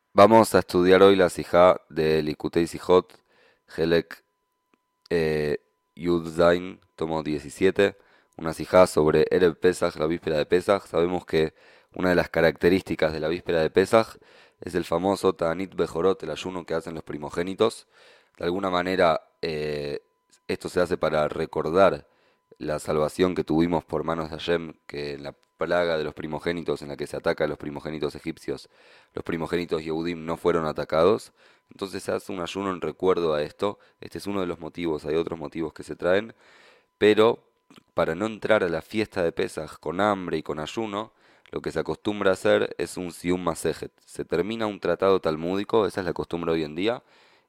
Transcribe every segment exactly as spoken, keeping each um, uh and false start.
Vamos a estudiar hoy la sijá de Likutei Sijot, Helek eh, Yud Zain, tomo diecisiete, una sijá sobre Erev Pesach, la víspera de Pesach. Sabemos que una de las características de la víspera de Pesach es el famoso Ta'anit Bejorot, el ayuno que hacen los primogénitos. De alguna manera, eh, esto se hace para recordar la salvación que tuvimos por manos de Hashem, que en la plaga de los primogénitos, en la que se ataca a los primogénitos egipcios, los primogénitos Yehudim no fueron atacados. Entonces se hace un ayuno en recuerdo a esto. Este es uno de los motivos, hay otros motivos que se traen, pero para no entrar a la fiesta de Pesaj con hambre y con ayuno, lo que se acostumbra a hacer es un Siyum Masejet. Se termina un tratado talmúdico, esa es la costumbre hoy en día,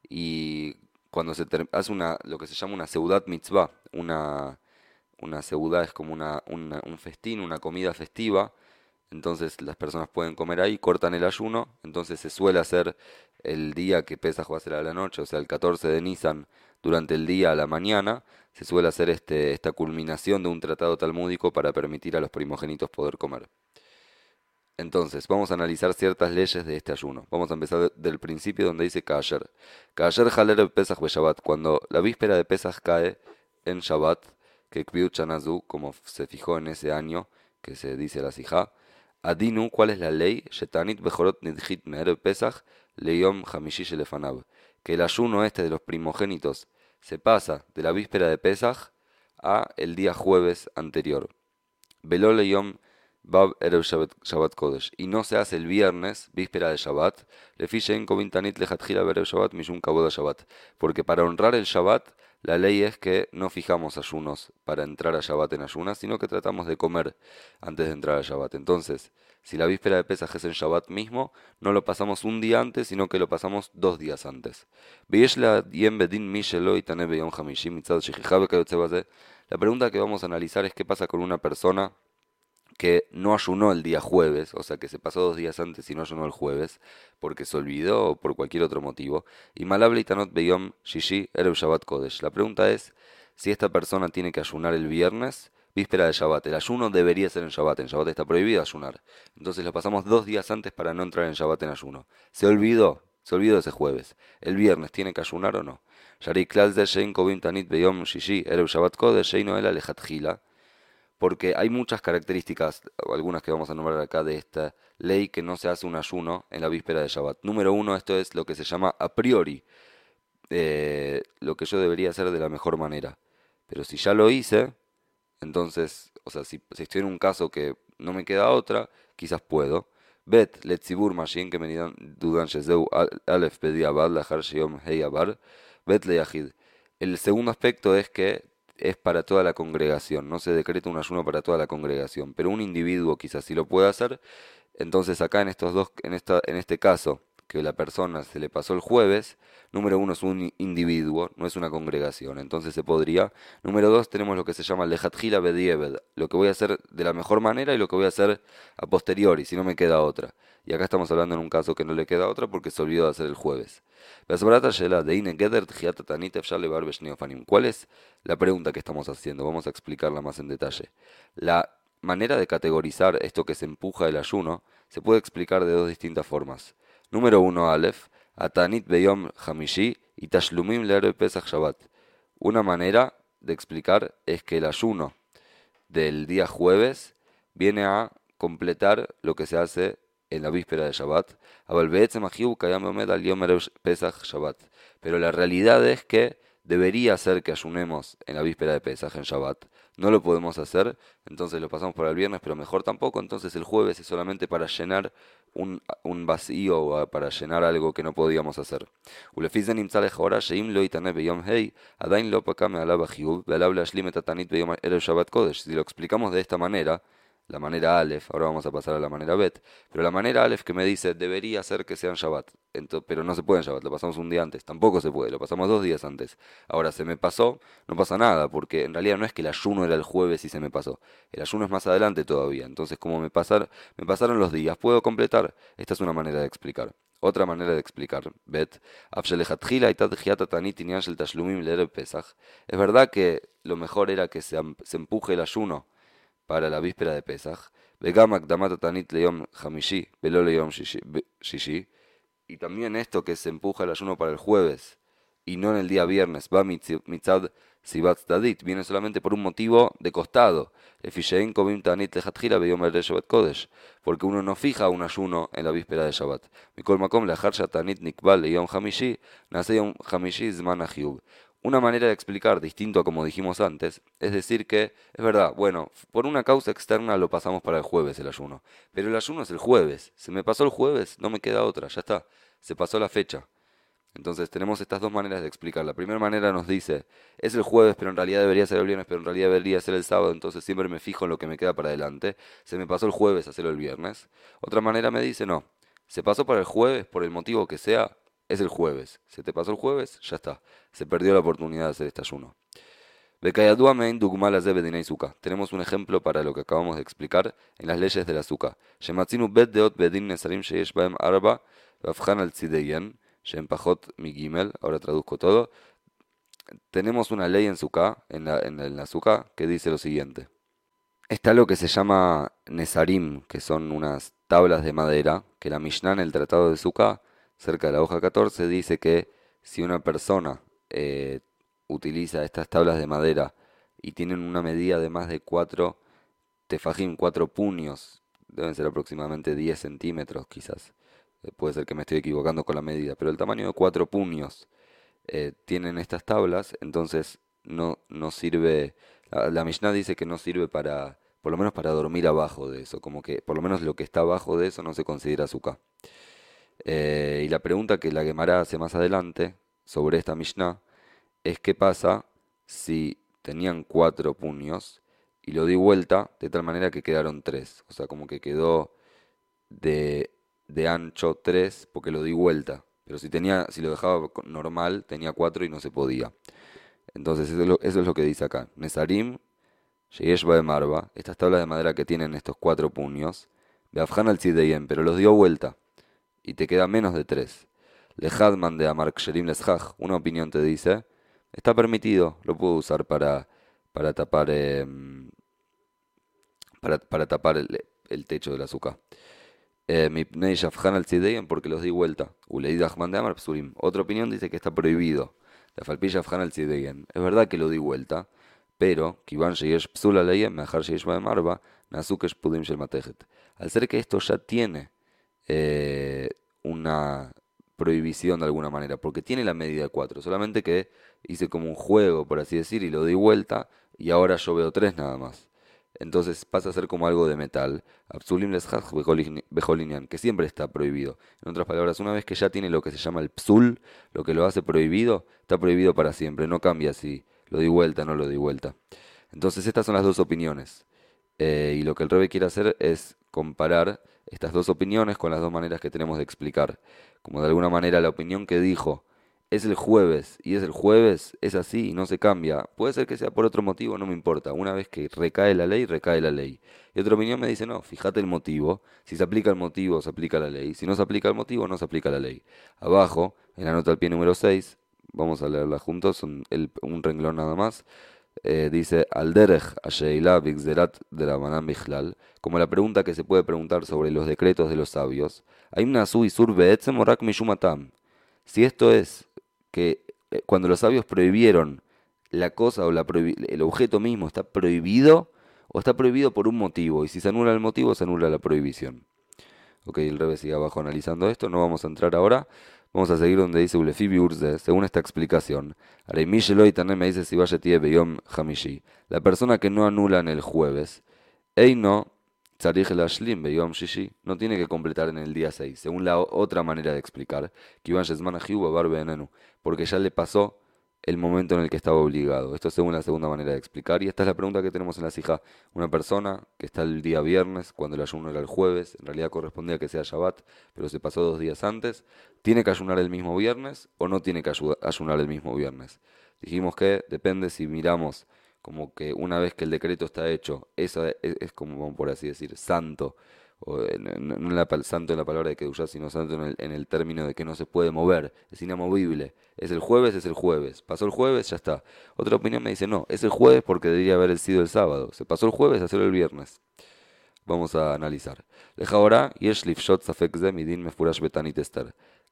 y cuando se ter- hace una, lo que se llama una Seudat Mitzvah, una, una Seudá es como una, una- un festín, una comida festiva, entonces las personas pueden comer ahí, cortan el ayuno, entonces se suele hacer el día que Pesaj va a ser a la noche, o sea, el catorce de Nisan, durante el día a la mañana, se suele hacer este, esta culminación de un tratado talmúdico para permitir a los primogénitos poder comer. Entonces, vamos a analizar ciertas leyes de este ayuno. Vamos a empezar de- del principio donde dice Kasher. Kasher haler Pesach be Shabbat. Cuando la víspera de Pesach cae en Shabbat, que Kviut Shanazu, como se fijó en ese año que se dice la Sijá, Adinu, ¿cuál es la ley? Shetanit Bejorot Nidhit Me'erev Pesach Leyom Hamishi Shelefanav. Que el ayuno este de los primogénitos se pasa de la víspera de Pesach a el día jueves anterior. Veló Yom Bab Erev Shabbat, Shabbat Kodesh. Y no se hace el viernes, víspera de Shabbat, Lefi Shein Kovin Tanit Lejatjila Berev Shabbat Mishum Kavod Shabbat. Porque para honrar el Shabbat, la ley es que no fijamos ayunos para entrar a Shabbat en ayunas, sino que tratamos de comer antes de entrar a Shabbat. Entonces, si la víspera de Pesaj es en Shabbat mismo, no lo pasamos un día antes, sino que lo pasamos dos días antes. Veyesh la Yem Bedin Mishelo Itane Beyom Hamishim Mitzad Shechijá Bekayotze Bazeh. La pregunta que vamos a analizar es qué pasa con una persona que no ayunó el día jueves, o sea que se pasó dos días antes y no ayunó el jueves, porque se olvidó o por cualquier otro motivo. Y malable itanot beyom shishi erev Shabbat Kodesh. La pregunta es si esta persona tiene que ayunar el viernes, víspera de Shabbat. El ayuno debería ser en Shabbat, en Shabbat está prohibido ayunar. Entonces lo pasamos dos días antes para no entrar en Shabbat en ayuno. Se olvidó, se olvidó ese jueves. ¿El viernes tiene que ayunar o no? Shari klal ze shein kovim tanit beyom shishi erev Shabbat Kodesh sheino ela lejatjila, porque hay muchas características, o algunas que vamos a nombrar acá, de esta ley que no se hace un ayuno en la víspera de Shabbat. Número uno, esto es lo que se llama a priori, eh, lo que yo debería hacer de la mejor manera. Pero si ya lo hice, entonces, o sea, si, si estoy en un caso que no me queda otra, quizás puedo. Bet, letzibur mashin que me digan dudan shezeu alef bediabad lahar sheyom hei abar, bet leyahid. El segundo aspecto es que es para toda la congregación, no se decreta un ayuno para toda la congregación, pero un individuo quizás sí lo puede hacer. Entonces acá en estos dos, en esta, en este caso, que la persona se le pasó el jueves, número uno es un individuo, no es una congregación, entonces se podría. Número dos tenemos lo que se llama lejatjila bedieved, lo que voy a hacer de la mejor manera y lo que voy a hacer a posteriori, si no me queda otra. Y acá estamos hablando en un caso que no le queda otra porque se olvidó de hacer el jueves. ¿Cuál es la pregunta que estamos haciendo? Vamos a explicarla más en detalle. La manera de categorizar esto que se empuja el ayuno se puede explicar de dos distintas formas. Número uno, Aleph, Atanit Beyom Hamishi y Tashlumim Le'erev Pesach Shabbat. Una manera de explicar es que el ayuno del día jueves viene a completar lo que se hace en la víspera de Shabbat. אבל בעצם החיוב קיים ועומד על יום ערב פסח Shabbat. Pero la realidad es que debería ser que ayunemos en la víspera de Pesaj, en Shabbat. No lo podemos hacer, entonces lo pasamos para el viernes, pero mejor tampoco. Entonces el jueves es solamente para llenar un, un vacío o para llenar algo que no podíamos hacer. ולפי זה נמצא לכאורה שאם לא יתענה ביום ה' עדיין לא פקע מעליו החיוב ועליו להשלים את התענית ביום ערב שבת קודש. Si lo explicamos de esta manera, la manera Aleph, ahora vamos a pasar a la manera Bet, pero la manera Aleph que me dice debería ser que sean Shabbat, Ento- pero no se puede en Shabbat, lo pasamos un día antes, tampoco se puede, lo pasamos dos días antes. Ahora se me pasó, no pasa nada, porque en realidad no es que el ayuno era el jueves y se me pasó, el ayuno es más adelante todavía, entonces como me, pasar, me pasaron los días, puedo completar. Esta es una manera de explicar. Otra manera de explicar, Bet, Afshelejatjila y Tadjiata Tanit Inyan Shel Tashlumim Le'erev Pesach. Es verdad que lo mejor era que se, am- se empuje el ayuno para la víspera de Pesach, וגם הקדמת התענית ליום חמישי ולא ליום שישי, שישי, y también esto que se empuja el ayuno para el jueves y no en el día viernes, va mitzi- mitzad sibat tadit, viene solamente por un motivo de costado. Efishein kovim tanit lejatjila beyom el Shabbat Kodesh, porque uno no fija un ayuno en la víspera de Shabbat. Mikol makom lehar shatanit nikbal leyom hamishi, nace yom hamishi zman ahiub. Una manera de explicar, distinto a como dijimos antes, es decir que, es verdad, bueno, por una causa externa lo pasamos para el jueves el ayuno, pero el ayuno es el jueves, se me pasó el jueves, no me queda otra, ya está, se pasó la fecha. Entonces tenemos estas dos maneras de explicar. La primera manera nos dice, es el jueves, pero en realidad debería ser el viernes, pero en realidad debería ser el sábado, entonces siempre me fijo en lo que me queda para adelante. Se me pasó el jueves, hacerlo el viernes. Otra manera me dice, no, se pasó para el jueves, por el motivo que sea, es el jueves. Se te pasó el jueves, ya está. Se perdió la oportunidad de hacer este ayuno. Bekayadua mein dugma laze bedinei suka. Tenemos un ejemplo para lo que acabamos de explicar en las leyes de la azúcar. Shematzinu bet deot bedin nesarim sheyesh baem arba, vafchan al tzideyen, shem pachot mi gimel. Ahora traduzco todo. Tenemos una ley en suka, en la, en el azúcar, que dice lo siguiente. Está lo que se llama nesarim, que son unas tablas de madera, que la Mishnah en el Tratado de Sukkah, cerca de la hoja catorce, dice que si una persona eh, utiliza estas tablas de madera y tienen una medida de más de cuatro tefajim, cuatro puños, deben ser aproximadamente diez centímetros quizás, eh, puede ser que me estoy equivocando con la medida, pero el tamaño de cuatro puños eh, tienen estas tablas, entonces no, no sirve, la, la Mishnah dice que no sirve para, por lo menos para dormir abajo de eso, como que por lo menos lo que está abajo de eso no se considera azúcar. Eh, y la pregunta que la Gemara hace más adelante sobre esta Mishnah es qué pasa si tenían cuatro puños y lo di vuelta de tal manera que quedaron tres, o sea, como que quedó de, de ancho tres porque lo di vuelta. Pero si tenía, si lo dejaba normal, tenía cuatro y no se podía. Entonces eso es lo, eso es lo que dice acá. Nesarim, Sheyesh de Marva, estas tablas de madera que tienen estos cuatro puños, Beafhan al Tzideyem, pero los dio vuelta y te queda menos de tres. Lehadman de Amar Ksherim Leshach, una opinión te dice, está permitido, lo puedo usar para, para tapar eh, para, para tapar el, el techo del azúcar. Mipnei Shafhan al Tzideyem, porque los di vuelta. Uleid Ahman de Amar Psurim. Otra opinión dice que está prohibido. La Falpi Shafhan al Tzideyem. Es verdad que lo di vuelta, pero Kivan Sheyesh Psula Leyem, Mehar Sheyesh Baem Arba, Nazukesh Pudim Shel Matejet. Al ser que esto ya tiene eh, una prohibición de alguna manera, porque tiene la medida de cuatro, solamente que hice como un juego, por así decir, y lo di vuelta, y ahora yo veo tres nada más. Entonces pasa a ser como algo de metal. Absulim leshach bejolinian, que siempre está prohibido. En otras palabras, una vez que ya tiene lo que se llama el psul, lo que lo hace prohibido, está prohibido para siempre. No cambia si lo di vuelta o no lo di vuelta. Entonces estas son las dos opiniones. Eh, y lo que el Rebbe quiere hacer es comparar estas dos opiniones con las dos maneras que tenemos de explicar. Como de alguna manera la opinión que dijo es el jueves y es el jueves, es así y no se cambia. Puede ser que sea por otro motivo, no me importa. Una vez que recae la ley, recae la ley. Y otra opinión me dice, no, fíjate el motivo. Si se aplica el motivo, se aplica la ley. Si no se aplica el motivo, no se aplica la ley. Abajo, en la nota al pie número seis, vamos a leerla juntos, son el- un renglón nada más. Eh, dice, Alderech Asheila Bigzerat de la Manan Bichlal, como la pregunta que se puede preguntar sobre los decretos de los sabios. Aim Nasu Isur Beetzem o Rak Mishumatam. Si esto es que eh, cuando los sabios prohibieron la cosa o la prohibi- el objeto mismo está prohibido o está prohibido por un motivo, y si se anula el motivo, se anula la prohibición. Ok, el Rebbe sigue abajo analizando esto, no vamos a entrar ahora, vamos a seguir donde dice Ulefi Biurze, según esta explicación. Areimi Sheloy también me dice si vaya tie beyom hamishi. La persona que no anula en el jueves, Eino tzarich lashlim beyom shishi, no tiene que completar en el día seis, según la o- otra manera de explicar, que Iván Shesman Ahiu Babar Benenu, porque ya le pasó el momento en el que estaba obligado. Esto según la segunda manera de explicar. Y esta es la pregunta que tenemos en la sija. Una persona que está el día viernes, cuando el ayuno era el jueves, en realidad correspondía que sea Shabbat, pero se pasó dos días antes, ¿tiene que ayunar el mismo viernes o no tiene que ayu- ayunar el mismo viernes? Dijimos que depende si miramos como que una vez que el decreto está hecho, eso es, es como, por así decir, santo, o en- no no en la, pal- santo en la palabra de Kedushá, sino santo en el, en el término de que no se puede mover, es inamovible. Es el jueves, es el jueves. Pasó el jueves, ya está. Otra opinión me dice, no, es el jueves porque debería haber sido el sábado. Se pasó el jueves, hacerlo el viernes. Vamos a analizar. Leja ahora, yesh lifshot safek ze midin mefurash betanit Esther.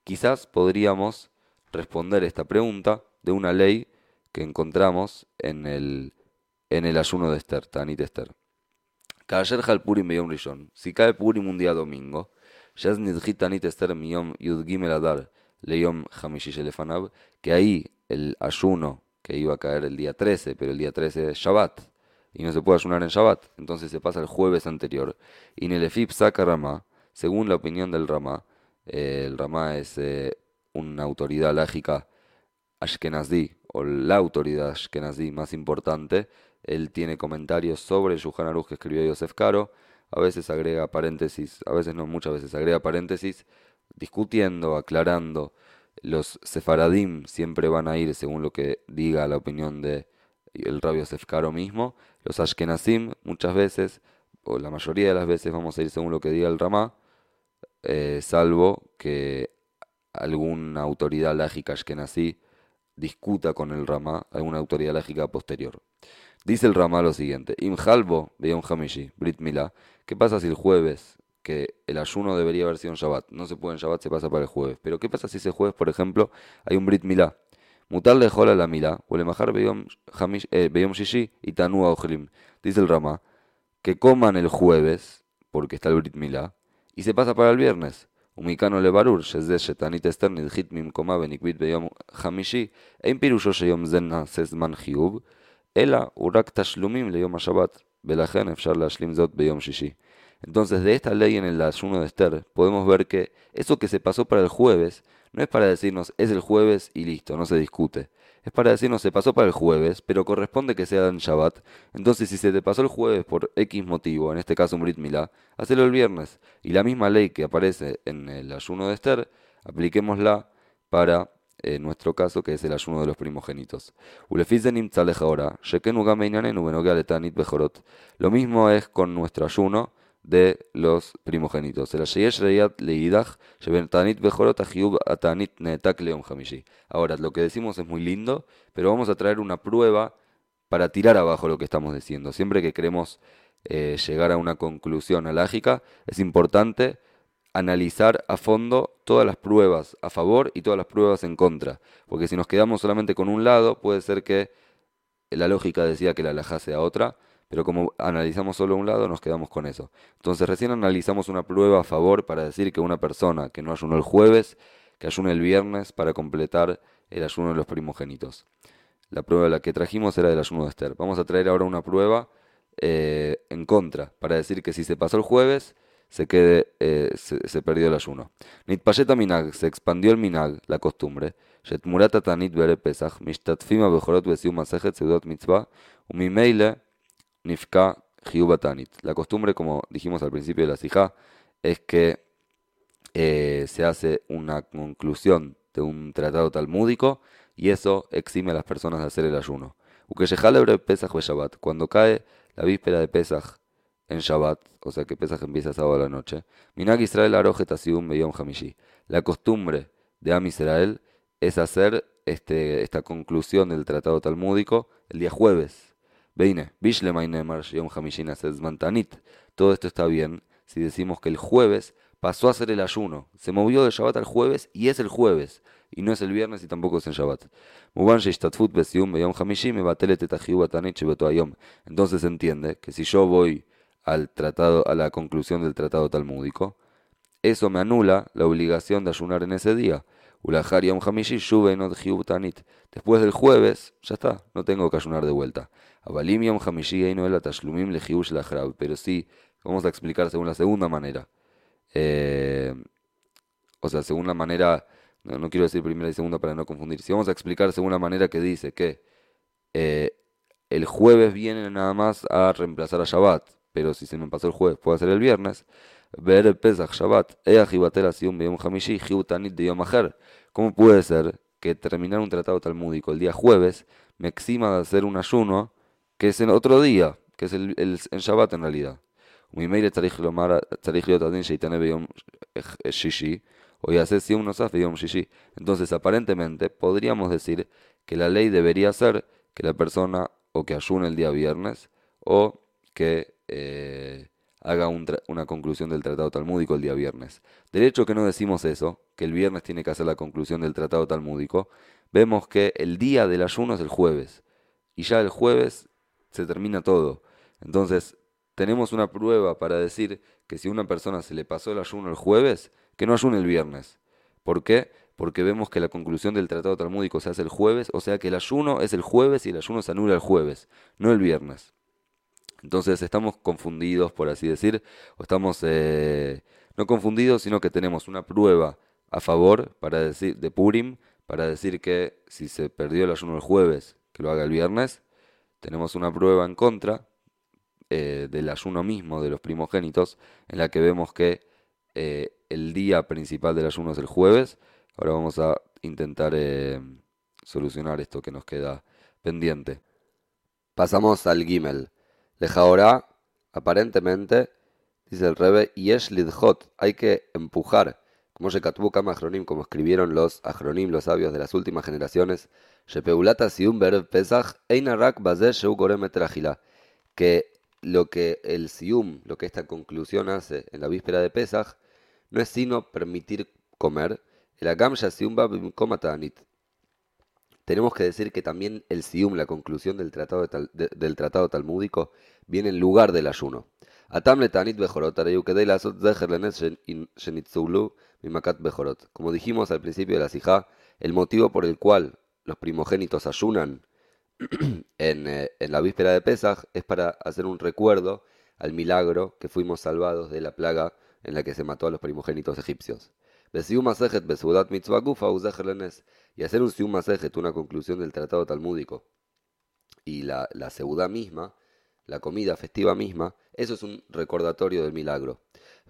quizás podríamos responder esta pregunta de una ley que encontramos en el, en el ayuno de Esther, Tanit Esther. Kaasher Hal Purim Beyom Rishon, si cae Purim un día domingo, Shaz Nidhit Tanit Esther Miyom Yud Gimel Adar Leyom Hamishi Shelefanav, que ahí el ayuno que iba a caer el día trece, pero el día trece es Shabbat, y no se puede ayunar en Shabbat, entonces se pasa el jueves anterior. Y Nelefip saca Ramá, según la opinión del Ramá, eh, el Ramá es eh, una autoridad lógica Ashkenazí, o la autoridad Ashkenazí más importante. Él tiene comentarios sobre el Shulchan Aruch que escribió Yosef Karo, a veces agrega paréntesis, a veces no, muchas veces agrega paréntesis, discutiendo, aclarando. Los sefaradim siempre van a ir según lo que diga la opinión de el rabbi Yosef Karo mismo. Los ashkenazim muchas veces, o la mayoría de las veces, vamos a ir según lo que diga el Ramá, eh, salvo que alguna autoridad lágica ashkenazí discuta con el Ramá, alguna autoridad lágica posterior. Dice el Ramá lo siguiente: Im halbo beyom hamishi, Brit Milá. ¿Qué pasa si el jueves, que el ayuno debería haber sido en Shabbat, no se puede en Shabbat, se pasa para el jueves? Pero ¿qué pasa si ese jueves, por ejemplo, hay un Brit Milá? Mutar lejol a la Milá, o le majar beyom shishi y tanúa ojlim. Dice el Ramá que coman el jueves, porque está el Brit Milá, y se pasa para el viernes. ומכאן לברור שזה שתענית אסתר נדחית ממקומה ונקבית ביום חמישי, אין פירושו שיום זה נעשה זמן חיוב, אלא הוא רק תשלומים ליום השבת, ולכן אפשר להשלים זאת ביום שישי. Entonces, de esta ley en el ayuno de Esther, podemos ver que eso que se pasó para el jueves, no es para decirnos es el jueves y listo, no se discute. Es para decirnos se pasó para el jueves, pero corresponde que sea en Shabbat. Entonces, si se te pasó el jueves por X motivo, en este caso un Brit Milá, hacelo el viernes. Y la misma ley que aparece en el ayuno de Esther, apliquémosla para eh, nuestro caso, que es el ayuno de los primogénitos. Lo mismo es con nuestro ayuno de los primogénitos. Ahora, lo que decimos es muy lindo, pero vamos a traer una prueba para tirar abajo lo que estamos diciendo. Siempre que queremos eh, llegar a una conclusión alágica, es importante analizar a fondo todas las pruebas a favor y todas las pruebas en contra. Porque si nos quedamos solamente con un lado, puede ser que la lógica decía que la alajá sea otra, pero como analizamos solo un lado, nos quedamos con eso. Entonces recién analizamos una prueba a favor para decir que una persona que no ayunó el jueves, que ayune el viernes para completar el ayuno de los primogénitos. La prueba de la que trajimos era del ayuno de Esther. Vamos a traer ahora una prueba eh, en contra, para decir que si se pasó el jueves, se, quede, eh, se, se perdió el ayuno. Nitpasheta minag, se expandió el minag, la costumbre. Shetmurata tanit bere pesach, mishtatfima bejorot besium masejet seudot mitzvah, umimeile nifka hiubatanit. La costumbre, como dijimos al principio de la sijá, es que eh, se hace una conclusión de un tratado talmúdico y eso exime a las personas de hacer el ayuno. Ukeshehalebre pesach be Shabbat, cuando cae la víspera de Pesach en Shabbat, o sea que Pesach empieza sábado a la noche, Minag Israel arojet asium beyom hamishi. La costumbre de Am Israel es hacer este, esta conclusión del tratado talmúdico el día jueves. Veine, Bishlema Inemar Yom Hamishin Asezman Tanit. Todo esto está bien si decimos que el jueves pasó a ser el ayuno. Se movió de Shabbat al jueves y es el jueves. Y no es el viernes y tampoco es en Shabbat. Entonces se entiende que si yo voy al tratado, a la conclusión del tratado talmúdico, eso me anula la obligación de ayunar en ese día. Después del jueves, ya está, no tengo que ayunar de vuelta. Pero sí, vamos a explicar según la segunda manera. Eh, o sea, según la manera, no, no quiero decir primera y segunda para no confundir. Si vamos a explicar según la manera que dice que eh, el jueves viene nada más a reemplazar a Shabbat, pero si se me pasó el jueves, puedo hacer el viernes. Ver el Pesach Shabbat, ¿cómo puede ser que terminar un tratado talmúdico el día jueves me exima de hacer un ayuno que es en otro día, que es el, el, en Shabbat en realidad? Entonces, aparentemente, podríamos decir que la ley debería ser que la persona o que ayune el día viernes o que eh, haga un una conclusión del tratado talmúdico el día viernes. Del hecho que no decimos eso, que el viernes tiene que hacer la conclusión del tratado talmúdico, vemos que el día del ayuno es el jueves, y ya el jueves se termina todo. Entonces, tenemos una prueba para decir que si a una persona se le pasó el ayuno el jueves, que no ayune el viernes. ¿Por qué? Porque vemos que la conclusión del tratado talmúdico se hace el jueves, o sea que el ayuno es el jueves y el ayuno se anula el jueves, no el viernes. Entonces estamos confundidos, por así decir, o estamos eh, no confundidos, sino que tenemos una prueba a favor para decir de Purim, para decir que si se perdió el ayuno el jueves, que lo haga el viernes. Tenemos una prueba en contra eh, del ayuno mismo de los primogénitos, en la que vemos que eh, el día principal del ayuno es el jueves. Ahora vamos a intentar eh, solucionar esto que nos queda pendiente. Pasamos al Gimel. Lejaorá, aparentemente, dice el Rebe, Yesh lidhot, hay que empujar, como Shekatbu Kama Achronim, como escribieron los Achronim, los sabios de las últimas generaciones, Shepeulata Sium Berev Pesach, Eina Rak Bazeh Sheu Gorem Et Rajila, que lo que el Sium, lo que esta conclusión hace en la víspera de Pesach, no es sino permitir comer, el Agam Shasium Ba Bimkom Ta'anit. Tenemos que decir que también el sium, la conclusión del tratado, de tal, de, del tratado talmúdico, viene en lugar del ayuno. Atam letanit bejorot, areyukedei lasot zecher lenes shenitzulu mimakat bejorot. Como dijimos al principio de la sijá, el motivo por el cual los primogénitos ayunan en, eh, en la víspera de Pesaj es para hacer un recuerdo al milagro que fuimos salvados de la plaga en la que se mató a los primogénitos egipcios. Besium masejet besudat mitzvah gufa uzecher lenes. Y hacer un sium masejet, una conclusión del tratado talmúdico, y la, la seudá misma, la comida festiva misma, eso es un recordatorio del milagro.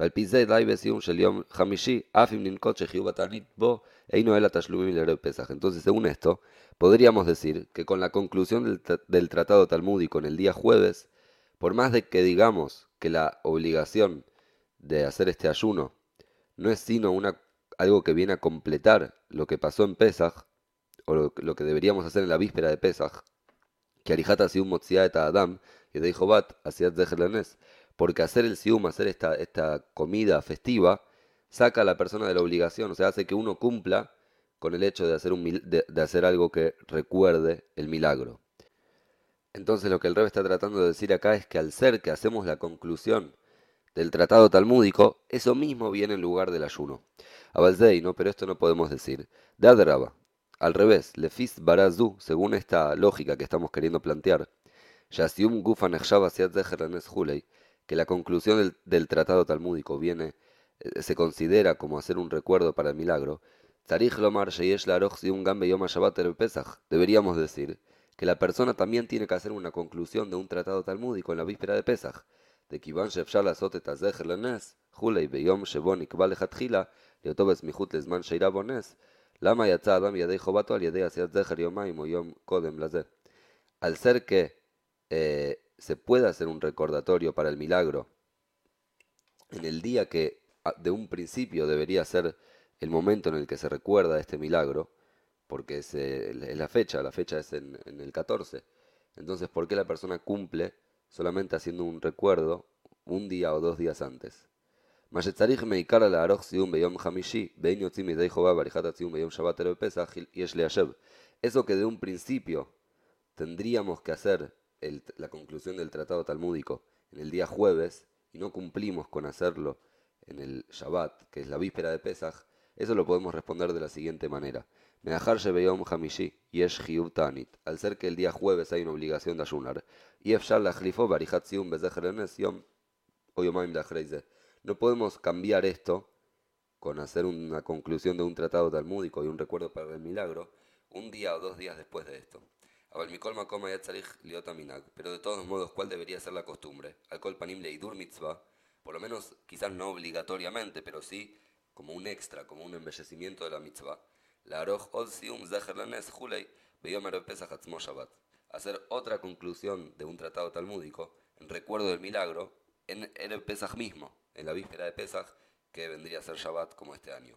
Entonces, según esto, podríamos decir que con la conclusión del, del tratado talmúdico en el día jueves, por más de que digamos que la obligación de hacer este ayuno no es sino una, algo que viene a completar lo que pasó en Pesaj, o lo, lo que deberíamos hacer en la víspera de Pesaj, que Arijat Sium Motziá et Adam, y de Jobat, Asiat Zecherlanes, porque hacer el Sium, hacer esta, esta comida festiva, saca a la persona de la obligación, o sea, hace que uno cumpla con el hecho de hacer, un, de, de hacer algo que recuerde el milagro. Entonces lo que el Rebbe está tratando de decir acá es que al ser que hacemos la conclusión del tratado talmúdico, eso mismo viene en lugar del ayuno. Abalzei, ¿no? Pero esto no podemos decir. De Adraba, al revés, Lefis Barazu, según esta lógica que estamos queriendo plantear, Yasium Gufan Echshabasiat Zecherlanes Hulei, que la conclusión del, del tratado talmúdico viene, eh, se considera como hacer un recuerdo para el milagro. Tarich Lomar Sheyesh Laroch Sium Gam Beyom HaShabbat Erev Pesach, deberíamos decir que la persona también tiene que hacer una conclusión de un tratado talmúdico en la víspera de Pesach. De Kivan Shefshar Lasot Et HaZecher Lenes, Hulei Beyom Shebo Nikba Lechatchila, לאותו בסמיכות לזמן שאינה בו נס, למה יצא אדם ידי חובתו על ידי עשיית זכר יומיים או יום קודם לזה? Al ser que eh, se puede hacer un recordatorio para el milagro en el día que de un principio debería ser el momento en el que se recuerda este milagro, porque es, eh, es la fecha, la fecha es en, en el catorce. Entonces, ¿por qué la persona cumple solamente haciendo un recuerdo un día o dos días antes? Eso que de un principio tendríamos que hacer el, la conclusión del tratado talmúdico en el día jueves y no cumplimos con hacerlo en el Shabbat, que es la víspera de Pesach, eso lo podemos responder de la siguiente manera. Al ser que el día jueves hay una obligación de ayunar, no podemos cambiar esto con hacer una conclusión de un tratado talmúdico y un recuerdo para el milagro un día o dos días después de esto. Pero de todos modos, ¿cuál debería ser la costumbre? Al kol panim leidur mitzvah, por lo menos quizás no obligatoriamente, pero sí como un extra, como un embellecimiento de la mitzvah. La aroj od sium zecher lanes hulei beyom erev pesach atzmo shabbat. Hacer otra conclusión de un tratado talmúdico en recuerdo del milagro en Erev Pesach mismo, en la víspera de Pesach, que vendría a ser Shabbat como este año.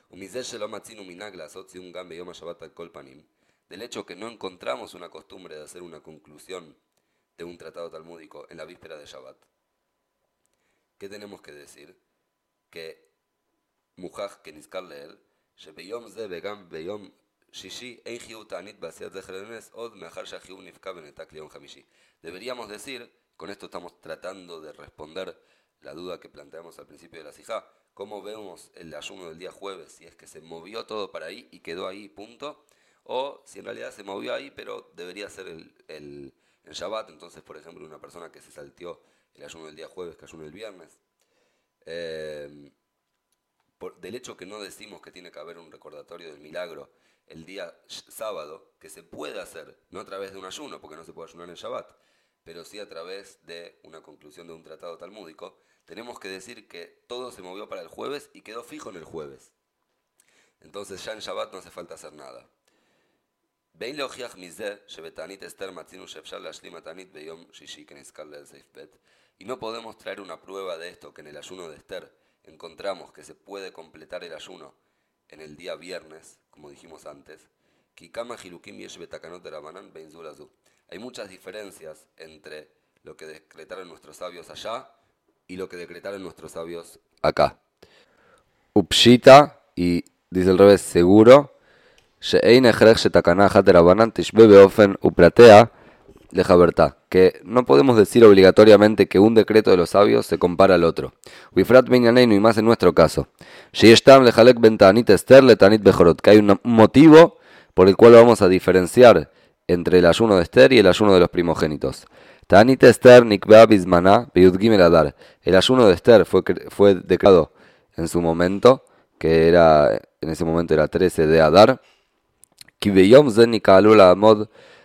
Del hecho que no encontramos una costumbre de hacer una conclusión de un tratado talmúdico en la víspera de Shabbat. ¿Qué tenemos que decir? Que מוכח כנזכר לעיל, שביום זה וגם ביום שישי אין חיוב תענית בעשיית זכר לנס עוד מאחר שהחיוב נפקע ונעתק ליום חמישי. Deberíamos decir, con esto estamos tratando de responder la duda que planteamos al principio de la sijá, cómo vemos el ayuno del día jueves, si es que se movió todo para ahí y quedó ahí, punto, o si en realidad se movió ahí, pero debería ser el, el, el Shabbat. Entonces, por ejemplo, una persona que se salteó el ayuno del día jueves, que ayuno el viernes, eh, por, del hecho que no decimos que tiene que haber un recordatorio del milagro el día sábado, que se puede hacer, no a través de un ayuno, porque no se puede ayunar en Shabbat, pero sí a través de una conclusión de un tratado talmúdico, tenemos que decir que todo se movió para el jueves y quedó fijo en el jueves. Entonces ya en Shabbat no hace falta hacer nada. בין להוכיח מזה שבתענית אסתר מצינו שאפשר להשלים התענית ביום שישי כנזכר ליל סעיף ב', y no podemos traer una prueba de esto que en el ayuno de Esther encontramos que se puede completar el ayuno en el día viernes, como dijimos antes, כי כמה חילוקים יש בתקנות דרבנן בין זו לזו. Hay muchas diferencias entre lo que decretaron nuestros sabios allá y lo que decretaron nuestros sabios acá. Upshita, y dice el revés, seguro, שאין הכרח שתקנה אחת דרבנן תשבה באופן ופרטיה לחברתה, que no podemos decir obligatoriamente que un decreto de los sabios se compara al otro. ובפרט בענייננו, y más en nuestro caso, שיש טעם לחלק בין תענית אסתר לתענית בכורות, que hay un motivo por el cual vamos a diferenciar entre el ayuno de Esther y el ayuno de los primogénitos. תענית אסתר נקבעה בזמנה בי"ג אדר. El ayuno de Esther fue, fue declarado en su momento, que era, en ese momento era trece de Adar, כי ביום זה נקהלו לעמוד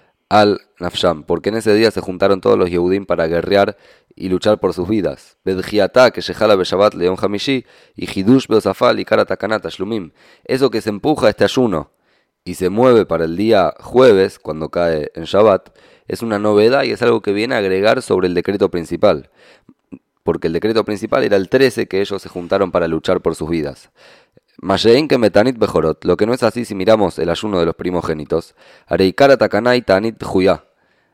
על נפשם, porque en ese día se juntaron todos los Yehudim para guerrear y luchar por sus vidas. בדחייתה כשחלה בשבת ליום חמישי, y חידוש בהוספה לעיקר התקנה תשלומים. Eso que se empuja este ayuno y se mueve para el día jueves, cuando cae en Shabbat, es una novedad y es algo que viene a agregar sobre el decreto principal, porque el decreto principal era el trece, que ellos se juntaron para luchar por sus vidas. Mashein que metanit bejorot, lo que no es así si miramos el ayuno de los primogénitos. Areikara takanai tanit juyá.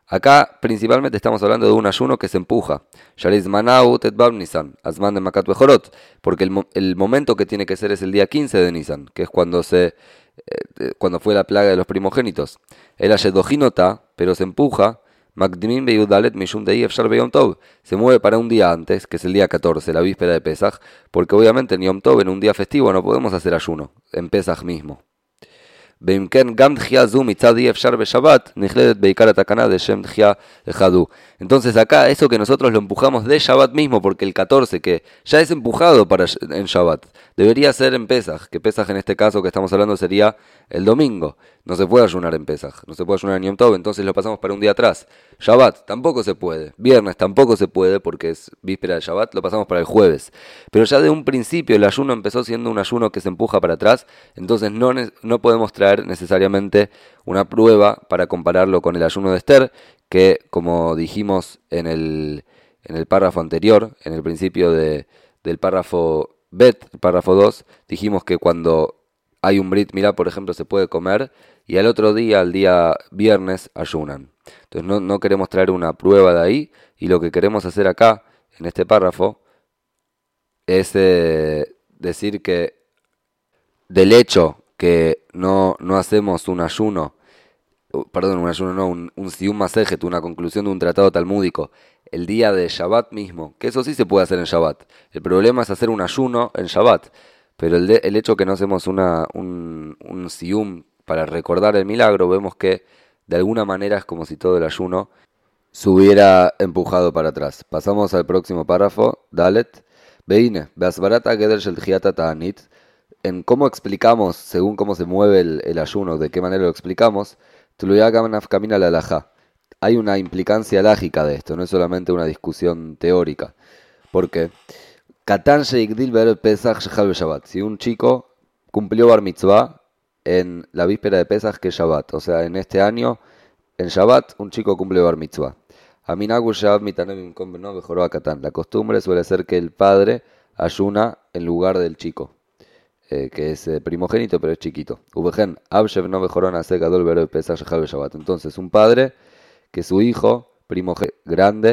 Acá principalmente estamos hablando de un ayuno que se empuja. Shariz manau tetbab nisan, asman de makat bejorot, porque el, el momento que tiene que ser es el día quince de Nisan, que es cuando se eh, cuando fue la plaga de los primogénitos. El ashedojinota, pero se empuja. Makdimin beyudalet mishum dei efshar beyom tov, se mueve para un día antes, que es el día catorce, la víspera de Pesaj, porque obviamente en Yom Tov, en un día festivo, no podemos hacer ayuno, en Pesaj mismo. Beimken gam dchia zu mitzad dei efshar beshabbat, nichledet beikar atakana de shem dchia echadu. Entonces acá, eso que nosotros lo empujamos de Shabbat mismo, porque el catorce, que ya es empujado para en Shabbat, debería ser en Pesaj, que Pesaj en este caso que estamos hablando sería el domingo. No se puede ayunar en Pesaj, no se puede ayunar en Yom Tov, entonces lo pasamos para un día atrás. Shabbat tampoco se puede, viernes tampoco se puede porque es víspera de Shabbat, lo pasamos para el jueves. Pero ya de un principio el ayuno empezó siendo un ayuno que se empuja para atrás, entonces no, no podemos traer necesariamente una prueba para compararlo con el ayuno de Esther, que como dijimos en el, en el párrafo anterior, en el principio de, del párrafo Bet, el párrafo dos, dijimos que cuando hay un Brit Milá, por ejemplo, se puede comer, y al otro día, al día viernes, ayunan. Entonces no, no queremos traer una prueba de ahí, y lo que queremos hacer acá, en este párrafo, es eh, decir que del hecho que no, no hacemos un ayuno, perdón, un ayuno no, un, un siyum masejet, una conclusión de un tratado talmúdico, el día de Shabbat mismo, que eso sí se puede hacer en Shabbat. El problema es hacer un ayuno en Shabbat. Pero el, de, el hecho que no hacemos una, un, un siyum para recordar el milagro, vemos que de alguna manera es como si todo el ayuno se hubiera empujado para atrás. Pasamos al próximo párrafo, Dalet. Beine, beasbarata geder shel tchiata ta'anit. En cómo explicamos, según cómo se mueve el, el ayuno, de qué manera lo explicamos, tluya gam nafkamina la halajá. Hay una implicancia lógica de esto, no es solamente una discusión teórica. ¿Por qué? Katán sheigdil ber Pesach shechal beShabbat. Si un chico cumplió bar mitzvah en la víspera de Pesach, que es Shabbat, o sea, en este año, en Shabbat, un chico cumple bar mitzvah. Aminagu Shabbat mitanem imkom beno bejoró a Katán. La costumbre suele ser que el padre ayuna en lugar del chico, eh, que es eh, primogénito, pero es chiquito. Ubegen abshev no bejoró nace gadol ber Pesach shechal beShabbat. Entonces, un padre que su hijo primogénito grande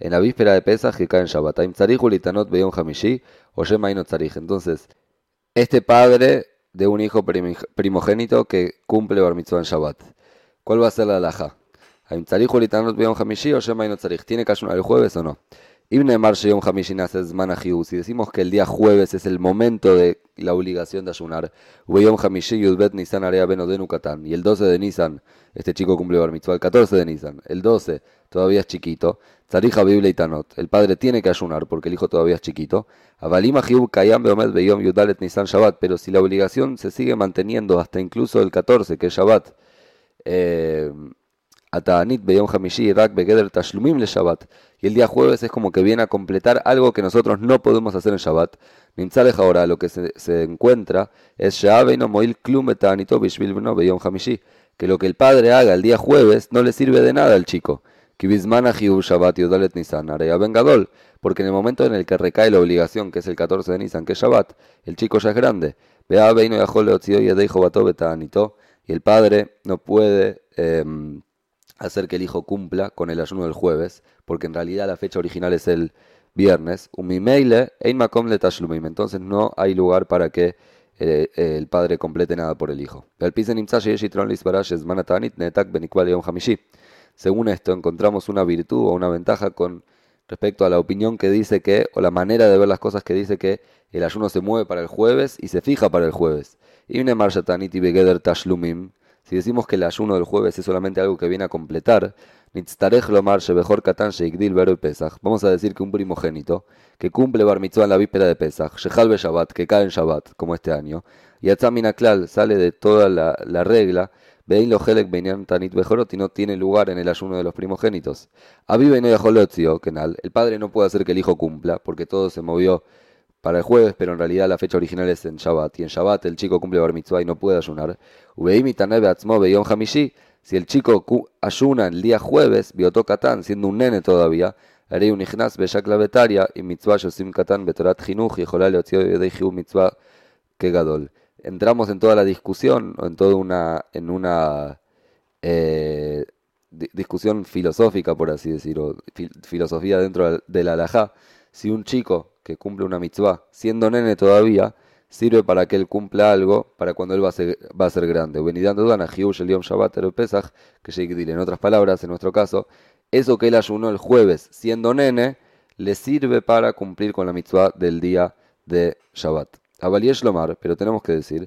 en la víspera de Pesaj que cae en Shabbat. Aim tzarich ulitanot beyom hamishi o shema ino tzarich. Entonces, este padre de un hijo primogénito que cumple bar mitzvah en Shabbat, ¿cuál va a ser la halajá? Aim tzarich ulitanot beyom hamishi o shema ino tzarich. ¿Tiene que ayunar el jueves o no? Ibn Emar Sheyom Hamishi nace Zman HaChiyuv. Si decimos que el día jueves es el momento de la obligación de ayunar, Ubeyom Hamishi Yudbet Nisan Area Ben Odenu Katan, y el doce de Nisan, este chico cumple bar mitzvah, el catorce de Nisan, el doce todavía es chiquito, Tzarich Habib Leitanot, el padre tiene que ayunar porque el hijo todavía es chiquito, Avalim HaChiyuv Kayam Beomed Beyom Yudalet Nisan Shabbat, pero si la obligación se sigue manteniendo hasta incluso el catorce, que es Shabbat, eh, Ataanit Beyom Hamishi Rak Begeder Tashlumim le Shabbat, y el día jueves es como que viene a completar algo que nosotros no podemos hacer en Shabbat. Nimtzalej ahora lo que se, se encuentra es Sheabeino Moil Klum Etaanito Bishvil Bno Beyom Hamishi, que lo que el padre haga el día jueves no le sirve de nada al chico. Kibizman HaChiyuv Shabbat Yudalet Nisan Area Ben Gadol, porque en el momento en el que recae la obligación, que es el catorce de Nisan, que es Shabbat, el chico ya es grande. Beabeino Yahol Leotzio Yedei Jovató Betaanito, y el padre no puede Eh, hacer que el hijo cumpla con el ayuno del jueves, porque en realidad la fecha original es el viernes. Umimeile ein makom le tashlumim, entonces no hay lugar para que eh, eh, el padre complete nada por el hijo. Según esto encontramos una virtud o una ventaja con respecto a la opinión que dice que, o la manera de ver las cosas que dice que el ayuno se mueve para el jueves y se fija para el jueves. Si decimos que el ayuno del jueves es solamente algo que viene a completar, vamos a decir que un primogénito que cumple bar mitzvah en la víspera de Pesach, shechal be Shabbat, que cae en Shabbat, como este año, y Atzamina Klal sale de toda la, la regla, Bein lo helek beinyan tanit bejorot, y no tiene lugar en el ayuno de los primogénitos. Aviva y no yajolotzio, kenal, el padre no puede hacer que el hijo cumpla, porque todo se movió para el jueves, pero en realidad la fecha original es en Shabbat, y en Shabbat el chico cumple bar mitzvah y no puede ayunar. Si el chico ayuna el día jueves, biotó katán, siendo un nene todavía, haré un ignaz beyak la betaria, y mitzvah yosim katán betorat jinuj, y jolal yotzio yedei jiu mitzvah que gadol. Entramos en toda la discusión, o en toda una, en una eh, di discusión filosófica, por así decirlo, fi filosofía dentro de la halajá, si un chico que cumple una mitzvah, siendo nene todavía, sirve para que él cumpla algo para cuando él va a ser, va a ser grande. En otras palabras, en nuestro caso, eso que él ayunó el jueves siendo nene, le sirve para cumplir con la mitzvah del día de Shabbat. Avaliesh lomar, pero tenemos que decir,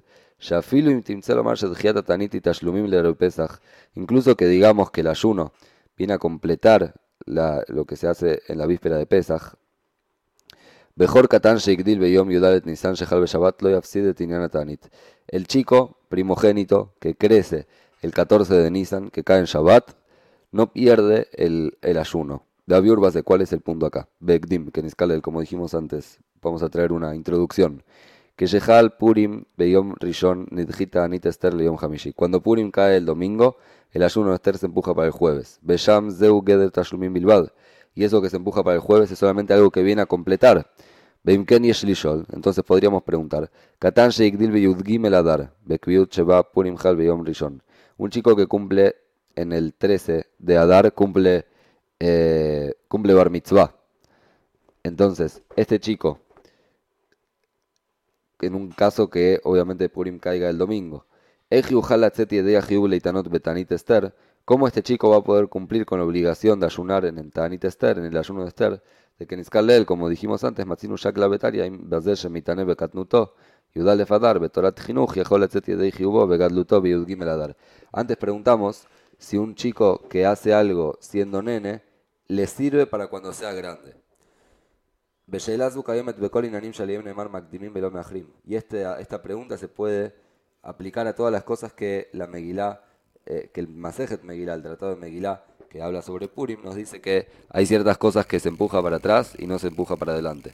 incluso que digamos que el ayuno viene a completar la, lo que se hace en la víspera de Pesach, Bejor Katan Sheikdil Beyom Yudalet Nisan Shechal Beshabbat Lo Yafsid Tinyan Tanit. El chico primogénito que crece el catorce de Nisan, que cae en Shabbat, no pierde el, el ayuno. David Urbas, ¿de cuál es el punto acá? Begdim, que Niskalel, como dijimos antes, vamos a traer una introducción. Que Shechal Purim Beyom Rishon Nidjita Anit Esther Leyom Hamishi. Cuando Purim cae el domingo, el ayuno de Esther se empuja para el jueves. Besham Zeu Geder Tashlumim Bilbad. Y eso que se empuja para el jueves es solamente algo que viene a completar. Beimken yesh lishol. Entonces podríamos preguntar, Katan sheigdil beyudgim el adar, bekviut sheba purim chal beyom rishon. Un chico que cumple en el trece de Adar, cumple, eh, cumple bar mitzvah. Entonces, este chico, en un caso que obviamente Purim caiga el domingo, ¿cómo este chico va a poder cumplir con la obligación de ayunar en el Tanit Esther, en el ayuno de Esther, de que Niskalel, como dijimos antes, Matzinu Shak la Betaria, Bazel Shemitane Bekatnuto, Yudal de Fadar, Betorat Jinuj, Yehol Etzet Yedei Jiubo, Begadluto, Beyudgim el Adar. Antes preguntamos si un chico que hace algo siendo nene le sirve para cuando sea grande. Y este, esta pregunta se puede aplicar a todas las cosas que la Megilá, eh, que el Masejet Megilá, el Tratado de Megilá, que habla sobre Purim, nos dice que hay ciertas cosas que se empuja para atrás y no se empuja para adelante.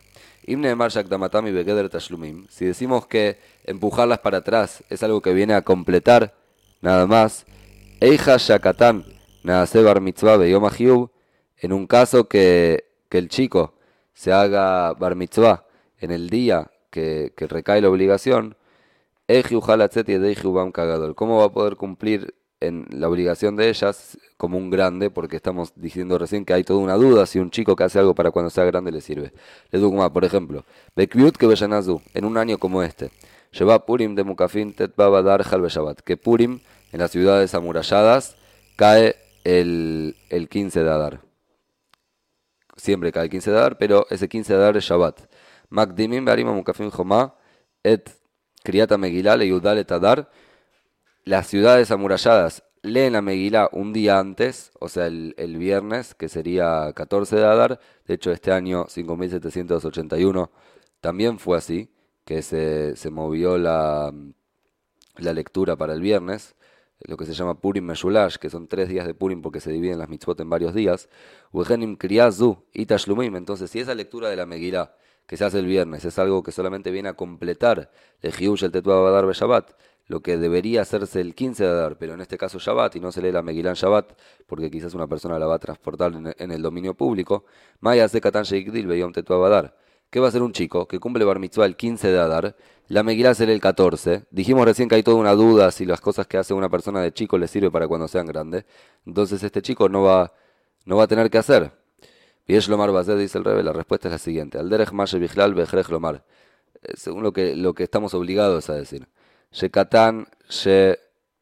Si decimos que empujarlas para atrás es algo que viene a completar nada más, Eija Shakatan Naase Bar Mitzvah Beyom HaChiyuv, en un caso que, que el chico se haga Bar Mitzvah en el día que, que recae la obligación, ¿cómo va a poder cumplir en la obligación de ellas como un grande, porque estamos diciendo recién que hay toda una duda si un chico que hace algo para cuando sea grande le sirve. Le Dugma, por ejemplo, Bekviut que Bellanazu, en un año como este, lleva Purim de Mukafin Tet Baba Dar Hal Beshabat, que Purim en las ciudades amuralladas cae el, el quince de Adar. Siempre cae el quince de Adar, pero ese quince de Adar es Shabbat. Makdimim Barima Mukafin Jomá et Kriata Megilá le Yudal et Adar. Las ciudades amuralladas leen la Megilá un día antes, o sea, el, el viernes, que sería catorce de Adar. De hecho, este año cinco mil setecientos ochenta y uno también fue así, que se, se movió la, la lectura para el viernes, lo que se llama Purim Meshulash, que son tres días de Purim porque se dividen las mitzvot en varios días. Ugenim Kriyazu y Tashlumim. Entonces, si esa lectura de la Megilá que se hace el viernes es algo que solamente viene a completar el Hiush el Tetua Badar Be Shabbat, lo que debería hacerse el quince de Adar, pero en este caso Shabbat, y no se lee la Megilá en Shabbat, porque quizás una persona la va a transportar en, en el dominio público, Maya se Katan Sheikdil Beyom Tetua Badar. ¿Qué va a hacer un chico que cumple Bar Mitzvah el quince de Adar? La Megilá se lee el catorce. Dijimos recién que hay toda una duda si las cosas que hace una persona de chico le sirve para cuando sean grandes. Entonces este chico no va, no va a tener que hacer. Viesh Lomar Bazé, dice el Rebbe, la respuesta es la siguiente. Alderech Mashe Bichlal Bejrej Lomar. Según lo que, lo que estamos obligados a decir. Shekatan, She...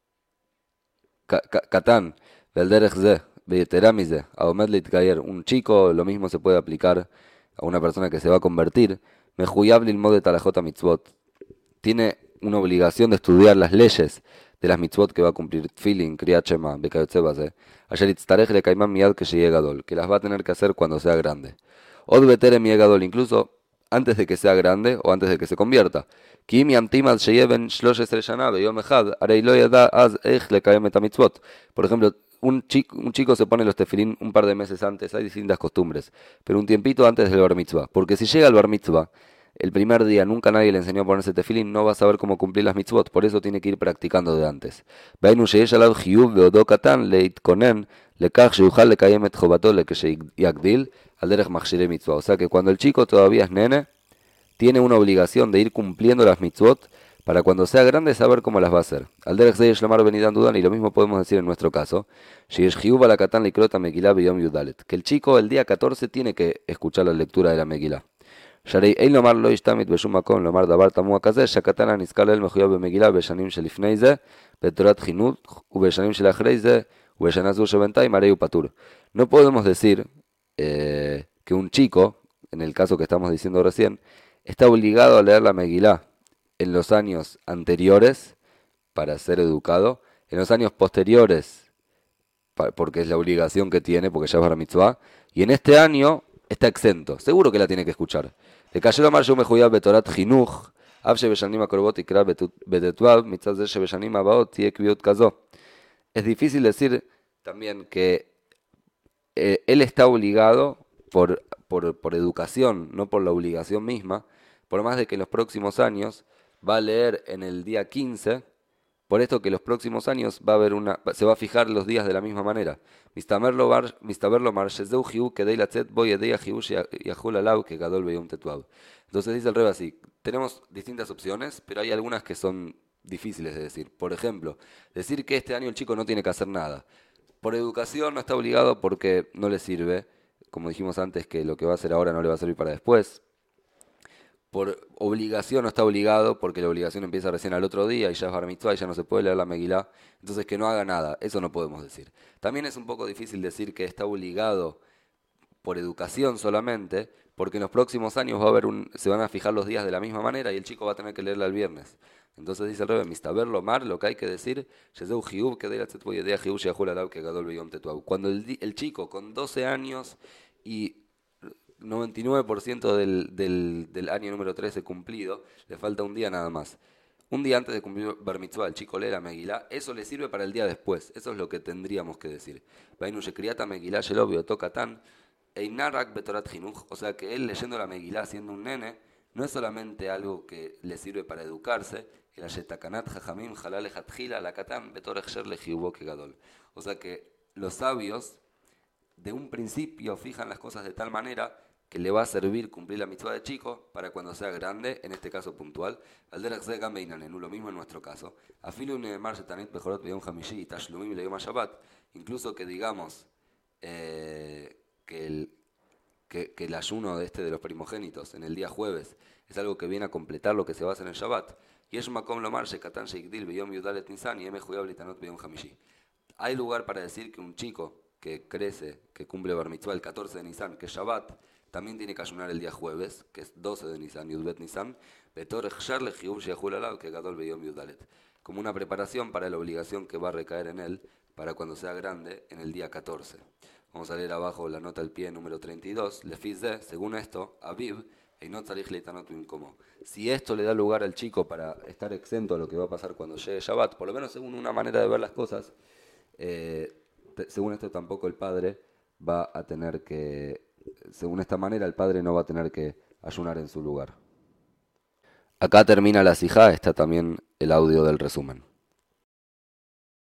Katan, Belderech Ze, Beyeteramize, Aomed Litgayer. Un chico, lo mismo se puede aplicar a una persona que se va a convertir. Mejuyab Lilmod de Talajota Mitzvot. Tiene una obligación de estudiar las leyes de las mitzvot que va a cumplir Tfilin, Kriyat Shema, Bekayotzebase, Ayer Itztarech le Kaimam Miad que llegue Gadol, que las va a tener que hacer cuando sea grande. Od Betere Miad Gadol, incluso antes de que sea grande o antes de que se convierta. Kim Yamtimad Sheyeben Shlosh Estrellana, Beyom Echad, Arei Lo Yada Az Ech le Kaim et mitzvot. Por ejemplo, un chico, un chico se pone los tefilín un par de meses antes, hay distintas costumbres, pero un tiempito antes del bar mitzvah, porque si llega al bar mitzvah, el primer día nunca nadie le enseñó a ponerse tefilín, no va a saber cómo cumplir las mitzvot, por eso tiene que ir practicando de antes. Vainu sheyesh alav chiyuv veodo katan leitkonen lekach sheyuchal lekayem et chobato lekesheyagdil al derech machshirei mitzvah. O sea que cuando el chico todavía es nene, tiene una obligación de ir cumpliendo las mitzvot para cuando sea grande saber cómo las va a hacer. Al derech zeyesh lamar benidan dudan, y lo mismo podemos decir en nuestro caso, sheyesh chiyuv ala katan likrota megillah beyom yudalet, que el chico el día catorce tiene que escuchar la lectura de la Megilá. שהרי אין לומר לא ישתמט בשום מקום לומר דבר תמוה כזה, שהקטן הנזכר לאל מחויב במגילה בשנים שלפני זה, בתורת חינוך, ובשנים שלאחרי זה, ובשנה זו שבינתיים, הרי הוא פטור. No podemos decir eh, que un chico, en el caso que estamos diciendo recién, está obligado a leer la Megilá en los años anteriores para ser educado, en los años posteriores, porque es la obligación que tiene, porque ya es Bar Mitzvah, y en este año está exento, seguro que la tiene que escuchar. Le cayó lo más yo me jugaba betorat jinuj, ab shebeshanim akorobot ikra betetuav, mitzad ze shebeshanim abaot tie kviut kazo. Es difícil decir también que eh, él está obligado por, por, por educación, no por la obligación misma, por más de que en los próximos años va a leer en el día quince, por esto que los próximos años va a haber una, se va a fijar los días de la misma manera. Entonces dice el Rebbe así, tenemos distintas opciones, pero hay algunas que son difíciles de decir. Por ejemplo, decir que este año el chico no tiene que hacer nada. Por educación no está obligado porque no le sirve, como dijimos antes que lo que va a hacer ahora no le va a servir para después. Por obligación no está obligado porque la obligación empieza recién al otro día y ya es Bar Mitzvah y ya no se puede leer la Megilá, entonces que no haga nada, eso no podemos decir. También es un poco difícil decir que está obligado por educación solamente, porque en los próximos años va a haber un, se van a fijar los días de la misma manera y el chico va a tener que leerla el viernes. Entonces dice el Rebbe, Mistaber Lomar, lo que hay que decir, cuando el, el chico con doce años y noventa y nueve por ciento del, del, del año número trece cumplido, le falta un día nada más. Un día antes de cumplir Bar Mitzvah, el chico lee la Megilá, eso le sirve para el día después, eso es lo que tendríamos que decir. O sea que él leyendo la Megilá siendo un nene, no es solamente algo que le sirve para educarse, o sea que los sabios de un principio fijan las cosas de tal manera que le va a servir cumplir la mitzvah de chico para cuando sea grande, en este caso puntual, al derech ze gam beinanenu, lo mismo en nuestro caso. Afilu neemar shetanit bechorot beyom hamishi tashlumim leyom hashabbat, incluso que digamos eh, que, el, que, que el ayuno de este de los primogénitos en el día jueves es algo que viene a completar lo que se basa en el Shabbat. Yesh makom lomar shekatan sheigdil beyom yudalet nisan yem mejuyav litanot beyom hamishi. Hay lugar para decir que un chico que crece, que cumple bar mitzvah el catorce de Nisan, que es Shabbat, también tiene que ayunar el día jueves, que es doce de Nisan, Yudbet Nisan, como una preparación para la obligación que va a recaer en él para cuando sea grande, en el día catorce. Vamos a leer abajo la nota al pie número treinta y dos. Lefize, según esto, Aviv, si esto le da lugar al chico para estar exento a lo que va a pasar cuando llegue Shabbat, por lo menos según una manera de ver las cosas, eh, según esto tampoco el padre va a tener que, según esta manera el padre no va a tener que ayunar en su lugar. Acá termina la sijá, está también el audio del resumen.